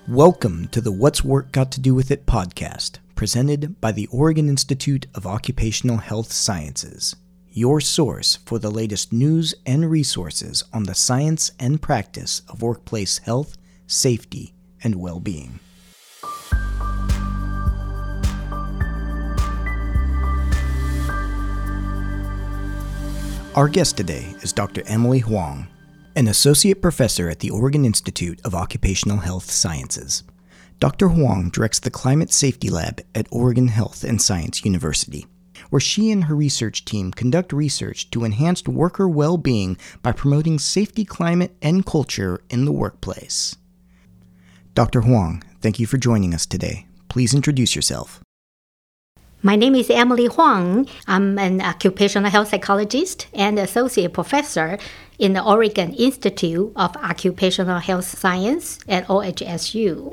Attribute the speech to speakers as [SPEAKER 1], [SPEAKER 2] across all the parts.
[SPEAKER 1] Welcome to the What's Work Got to Do with It podcast, presented by the Oregon Institute of Occupational Health Sciences, your source for the latest news and resources on the science and practice of workplace health, safety, and well-being. Our guest today is Dr. Emily Huang, an associate professor at the Oregon Institute of Occupational Health Sciences. Dr. Huang directs the Climate Safety Lab at Oregon Health and Science University, where she and her research team conduct research to enhance worker well-being by promoting safety climate and culture in the workplace. Dr. Huang, thank you for joining us today. Please introduce yourself.
[SPEAKER 2] My name is Emily Huang. I'm an occupational health psychologist and associate professor in the Oregon Institute of Occupational Health Science at OHSU.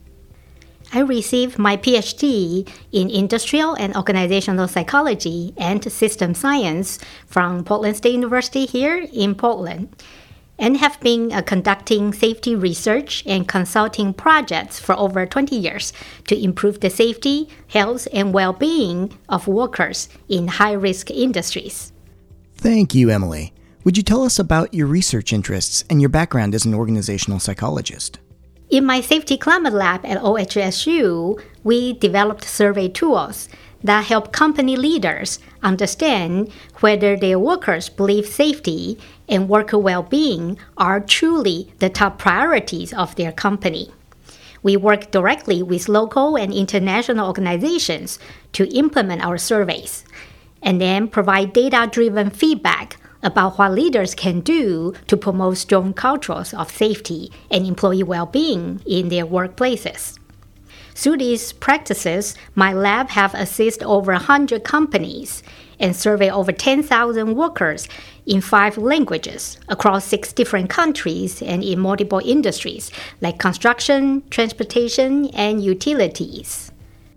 [SPEAKER 2] I received my PhD in industrial and organizational psychology and system science from Portland State University here in Portland, and have been conducting safety research and consulting projects for over 20 years to improve the safety, health, and well-being of workers in high-risk industries.
[SPEAKER 1] Thank you, Emily. Would you tell us about your research interests and your background as an organizational psychologist?
[SPEAKER 2] In my safety climate lab at OHSU, we developed survey tools that help company leaders understand whether their workers believe safety and worker well-being are truly the top priorities of their company. We work directly with local and international organizations to implement our surveys, and then provide data-driven feedback about what leaders can do to promote strong cultures of safety and employee well-being in their workplaces. Through these practices, my lab have assisted over 100 companies and surveyed over 10,000 workers in 5 languages across 6 different countries and in multiple industries like construction, transportation, and utilities.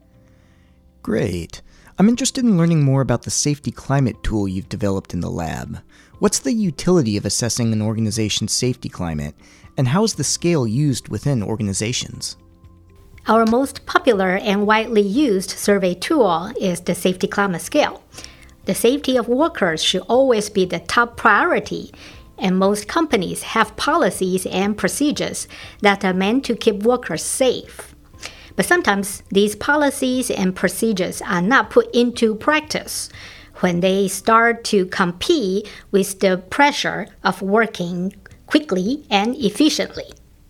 [SPEAKER 1] Great. I'm interested in learning more about the safety climate tool you've developed in the lab. What's the utility of assessing an organization's safety climate, and how is the scale used within organizations?
[SPEAKER 2] Our most popular and widely used survey tool is the Safety Climate Scale. The safety of workers should always be the top priority, and most companies have policies and procedures that are meant to keep workers safe. But sometimes these policies and procedures are not put into practice when they start to compete with the pressure of working quickly and efficiently.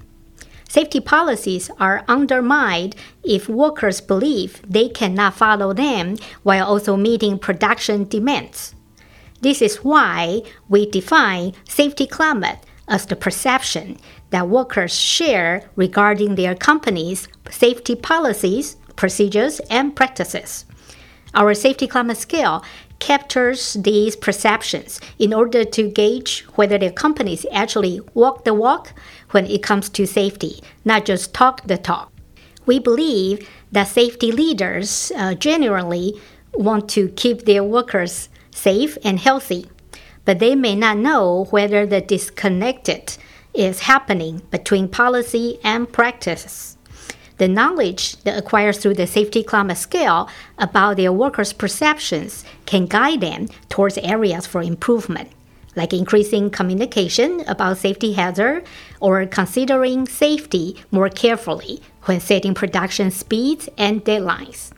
[SPEAKER 2] Safety policies are undermined if workers believe they cannot follow them while also meeting production demands. This is why we define safety climate as the perception that workers share regarding their company's safety policies, procedures, and practices. Our safety climate scale captures these perceptions in order to gauge whether their companies actually walk the walk when it comes to safety, not just talk the talk. We believe that safety leaders generally want to keep their workers safe and healthy, but they may not know whether the disconnect is happening between policy and practice. The knowledge that acquires through the safety climate scale about their workers' perceptions can guide them towards areas for improvement, like increasing communication about safety hazards or considering safety more carefully when setting production speeds and deadlines.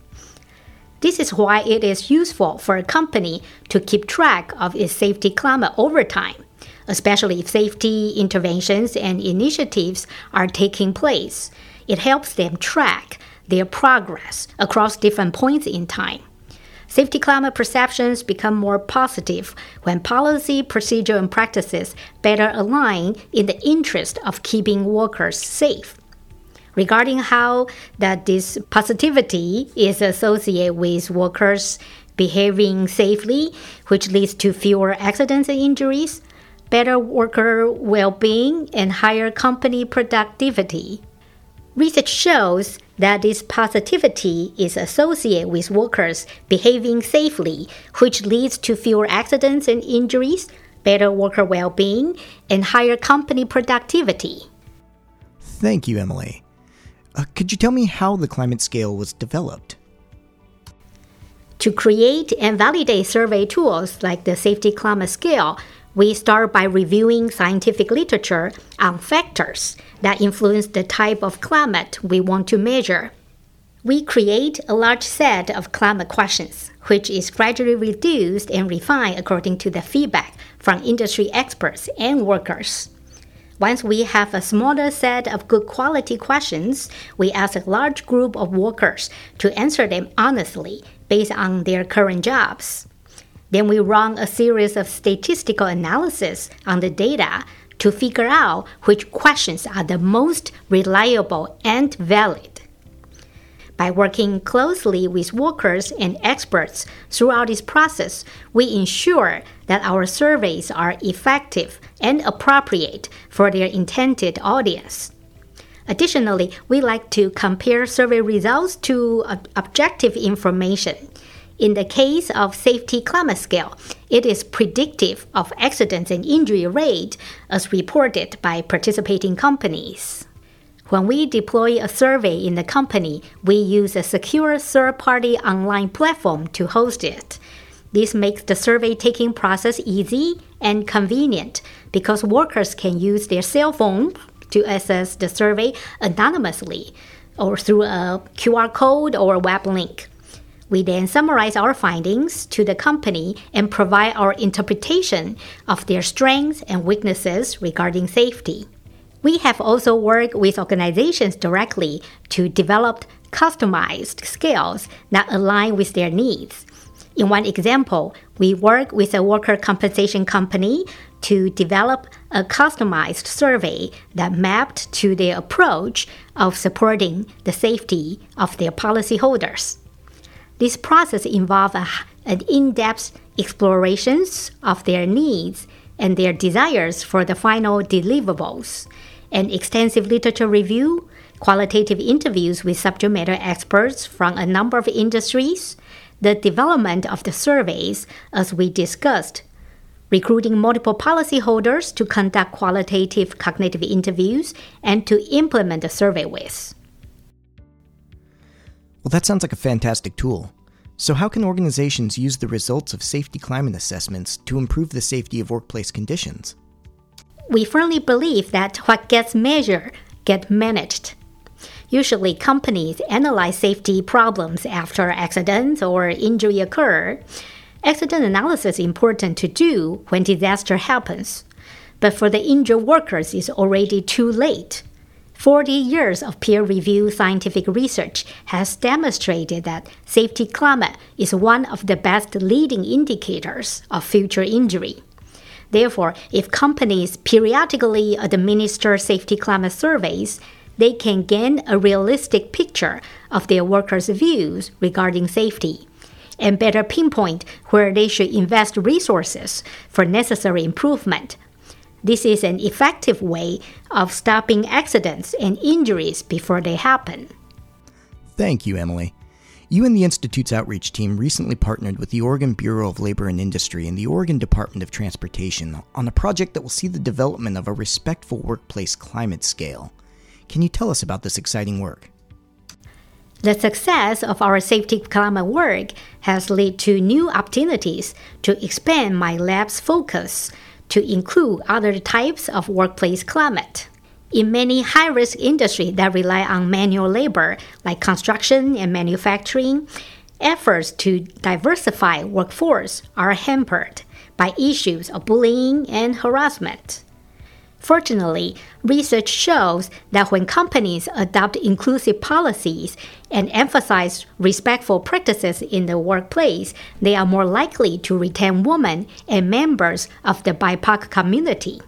[SPEAKER 2] This is why it is useful for a company to keep track of its safety climate over time, especially if safety interventions and initiatives are taking place. It helps them track their progress across different points in time. Safety climate perceptions become more positive when policy, procedure, and practices better align in the interest of keeping workers safe. Regarding how that this positivity is associated with workers behaving safely, which leads to fewer accidents and injuries, better worker well-being, and higher company productivity. Research shows that this positivity is associated with workers behaving safely, which leads to fewer accidents and injuries, better worker well-being, and higher company productivity.
[SPEAKER 1] Thank you, Emily. Could you tell me how the climate scale was developed?
[SPEAKER 2] To create and validate survey tools like the Safety Climate Scale, we start by reviewing scientific literature on factors that influence the type of climate we want to measure. We create a large set of climate questions, which is gradually reduced and refined according to the feedback from industry experts and workers. Once we have a smaller set of good quality questions, we ask a large group of workers to answer them honestly based on their current jobs. Then we run a series of statistical analysis on the data to figure out which questions are the most reliable and valid. By working closely with workers and experts throughout this process, we ensure that our surveys are effective and appropriate for their intended audience. Additionally, we like to compare survey results to objective information. In the case of Safety Climate Scale, it is predictive of accidents and injury rate as reported by participating companies. When we deploy a survey in the company, we use a secure third-party online platform to host it. This makes the survey-taking process easy and convenient because workers can use their cell phone to access the survey anonymously or through a QR code or web link. We then summarize our findings to the company and provide our interpretation of their strengths and weaknesses regarding safety. We have also worked with organizations directly to develop customized scales that align with their needs. In one example, we work with a worker compensation company to develop a customized survey that mapped to their approach of supporting the safety of their policyholders. This process involved an in-depth explorations of their needs and their desires for the final deliverables, an extensive literature review, qualitative interviews with subject matter experts from a number of industries, the development of the surveys as we discussed, recruiting multiple policyholders to conduct qualitative cognitive interviews and to implement the survey with.
[SPEAKER 1] Well, that sounds like a fantastic tool. So how can organizations use the results of safety climate assessments to improve the safety of workplace conditions?
[SPEAKER 2] We firmly believe that what gets measured gets managed. Usually, companies analyze safety problems after accidents or injury occur. Accident analysis is important to do when disaster happens. But for the injured workers, it's already too late. 40 years of peer-reviewed scientific research has demonstrated that safety climate is one of the best leading indicators of future injury. Therefore, if companies periodically administer safety climate surveys, they can gain a realistic picture of their workers' views regarding safety and better pinpoint where they should invest resources for necessary improvement. This is an effective way of stopping accidents and injuries before they happen.
[SPEAKER 1] Thank you, Emily. You and the Institute's outreach team recently partnered with the Oregon Bureau of Labor and Industry and the Oregon Department of Transportation on a project that will see the development of a respectful workplace climate scale. Can you tell us about this exciting work?
[SPEAKER 2] The success of our safety climate work has led to new opportunities to expand my lab's focus to include other types of workplace climate. In many high-risk industries that rely on manual labor, like construction and manufacturing, efforts to diversify workforce are hampered by issues of bullying and harassment. Fortunately, research shows that when companies adopt inclusive policies and emphasize respectful practices in the workplace, they are more likely to retain women and members of the BIPOC community.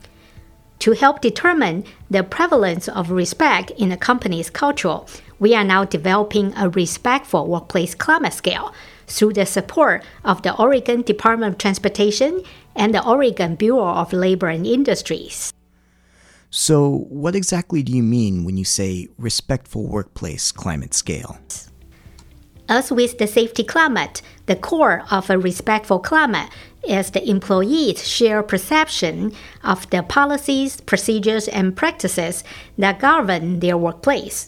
[SPEAKER 2] To help determine the prevalence of respect in a company's culture, we are now developing a respectful workplace climate scale through the support of the Oregon Department of Transportation and the Oregon Bureau of Labor and Industries.
[SPEAKER 1] So, what exactly do you mean when you say respectful workplace climate scale?
[SPEAKER 2] As with the safety climate, the core of a respectful climate is the employees' shared perception of the policies, procedures, and practices that govern their workplace.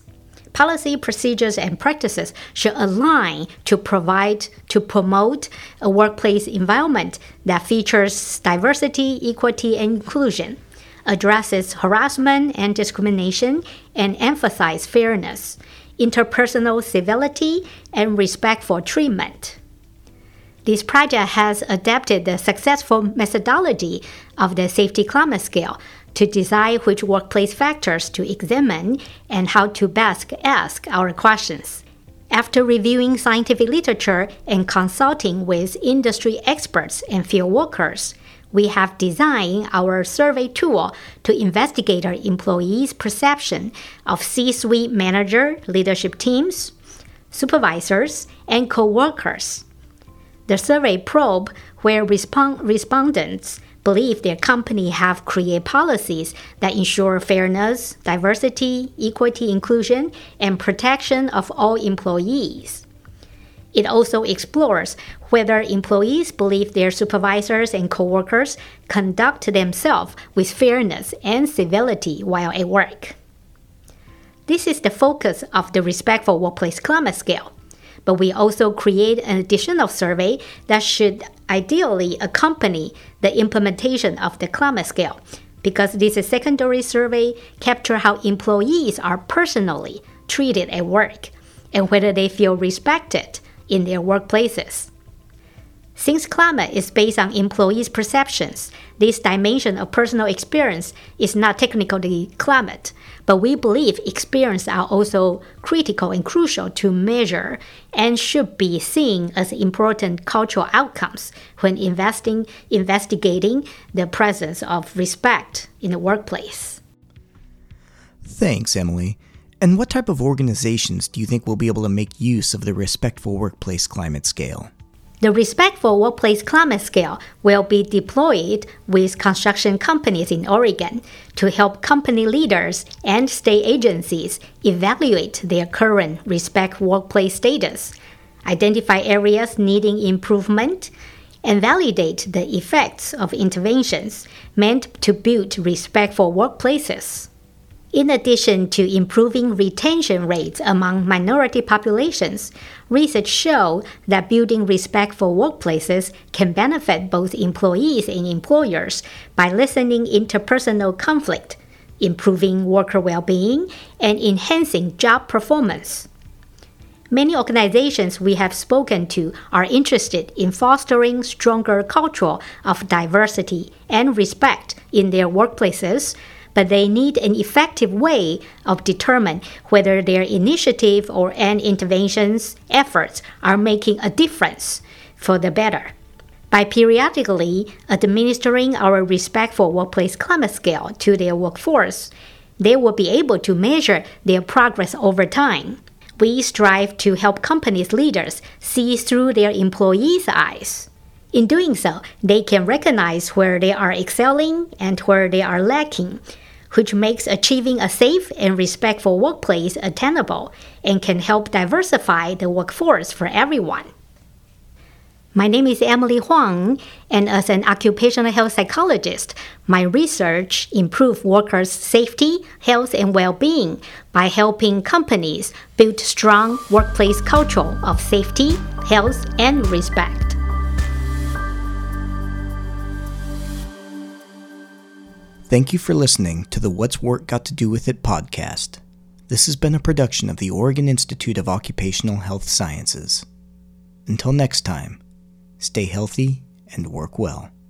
[SPEAKER 2] Policy, procedures, and practices should align to promote a workplace environment that features diversity, equity, and inclusion, addresses harassment and discrimination, and emphasizes fairness, interpersonal civility, and respectful treatment. This project has adapted the successful methodology of the Safety Climate Scale to decide which workplace factors to examine and how to best ask our questions. After reviewing scientific literature and consulting with industry experts and field workers, we have designed our survey tool to investigate our employees' perception of C-suite manager, leadership teams, supervisors, and co-workers. The survey probed where respondents believe their company have created policies that ensure fairness, diversity, equity, inclusion, and protection of all employees. It also explores whether employees believe their supervisors and coworkers conduct themselves with fairness and civility while at work. This is the focus of the Respectful Workplace Climate Scale, but we also create an additional survey that should ideally accompany the implementation of the climate scale, because this secondary survey captures how employees are personally treated at work and whether they feel respected in their workplaces. Since climate is based on employees' perceptions, this dimension of personal experience is not technically climate, but we believe experiences are also critical and crucial to measure and should be seen as important cultural outcomes when investigating the presence of respect in the workplace.
[SPEAKER 1] Thanks, Emily. And what type of organizations do you think will be able to make use of the Respectful Workplace Climate Scale?
[SPEAKER 2] The Respectful Workplace Climate Scale will be deployed with construction companies in Oregon to help company leaders and state agencies evaluate their current respect workplace status, identify areas needing improvement, and validate the effects of interventions meant to build respectful workplaces. In addition to improving retention rates among minority populations, research shows that building respectful workplaces can benefit both employees and employers by lessening interpersonal conflict, improving worker well-being, and enhancing job performance. Many organizations we have spoken to are interested in fostering stronger culture of diversity and respect in their workplaces, but they need an effective way of determining whether their initiative or interventions efforts are making a difference for the better. By periodically administering our Respectful Workplace Climate Scale to their workforce, they will be able to measure their progress over time. We strive to help companies' leaders see through their employees' eyes. In doing so, they can recognize where they are excelling and where they are lacking, which makes achieving a safe and respectful workplace attainable and can help diversify the workforce for everyone. My name is Emily Huang, and as an occupational health psychologist, my research improves workers' safety, health, and well-being by helping companies build strong workplace culture of safety, health, and respect.
[SPEAKER 1] Thank you for listening to the What's Work Got to Do With It podcast. This has been a production of the Oregon Institute of Occupational Health Sciences. Until next time, stay healthy and work well.